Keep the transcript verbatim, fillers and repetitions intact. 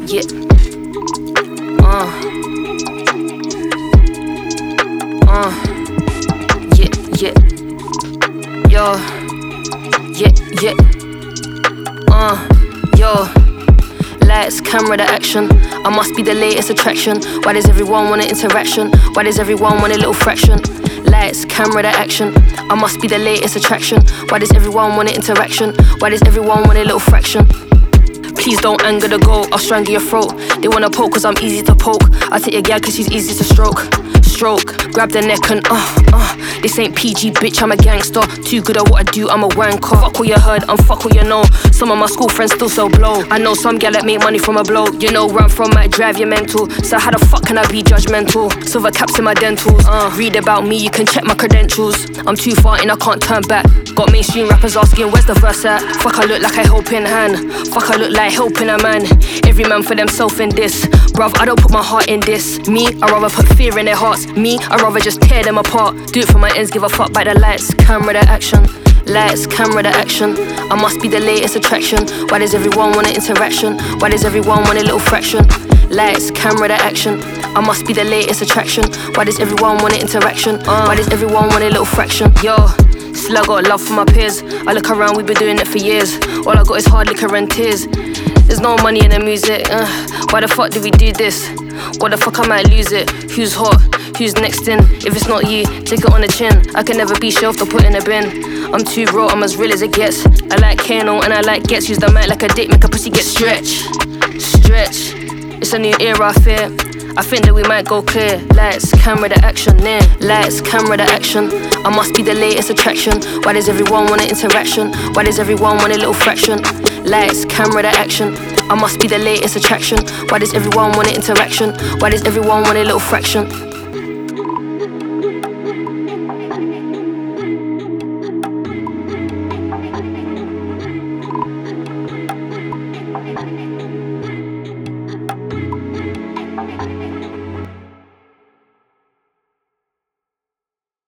yeah. Uh. Uh. Yeah, yeah. Yo. Yeah, yeah. Uh. Yo. Lights, camera, the action. I must be the latest attraction. Why does everyone want an interaction? Why does everyone want a little fraction? Lights, camera, the action. I must be the latest attraction. Why does everyone want an interaction? Why does everyone want a little fraction? Please don't anger the goat, I'll strangle your throat. They wanna poke cause I'm easy to poke. I take your gal cause she's easy to stroke. Stroke, grab the neck and uh, uh. This ain't P G, bitch, I'm a gangster. Too good at what I do, I'm a wanker. Fuck what you heard, and fuck what you know. Some of my school friends still sell blow. I know some gal that make money from a blow. You know where I'm from might drive you mental. So how the fuck can I be judgmental? Silver caps in my dentals. uh, Read about me, you can check my credentials. I'm too far in, I can't turn back. Got mainstream rappers asking where's the verse at. Fuck I look like a helping hand. Fuck I look like helping a man. Every man for themself in this. Bruv, I don't put my heart in this. Me, I rather put fear in their hearts. Me, I rather just tear them apart. Do it for my ends, give a fuck by the lights, camera, the action. Lights, camera, the action. I must be the latest attraction. Why does everyone want an interaction? Why does everyone want a little fraction? Lights, camera, the action. I must be the latest attraction. Why does everyone want an interaction? Uh, why does everyone want a little fraction? Yo, still I got love for my peers. I look around, we've been doing it for years. All I got is hard liquor and tears. There's no money in the music. uh, Why the fuck did we do this? What the fuck, I might lose it. Who's hot? Who's next in? If it's not you, take it on the chin. I can never be shelved or put in a bin. I'm too raw, I'm as real as it gets. I like Kano and I like gets. Use the mic like a dick, make a pussy get stretch. Stretch. It's a new era, I fear. I think that we might go clear. Lights, camera, the action, near. Lights, camera, the action. I must be the latest attraction. Why does everyone want an interaction? Why does everyone want a little fraction? Lights, camera, the action. I must be the latest attraction. Why does everyone want an interaction? Why does everyone want a little fraction?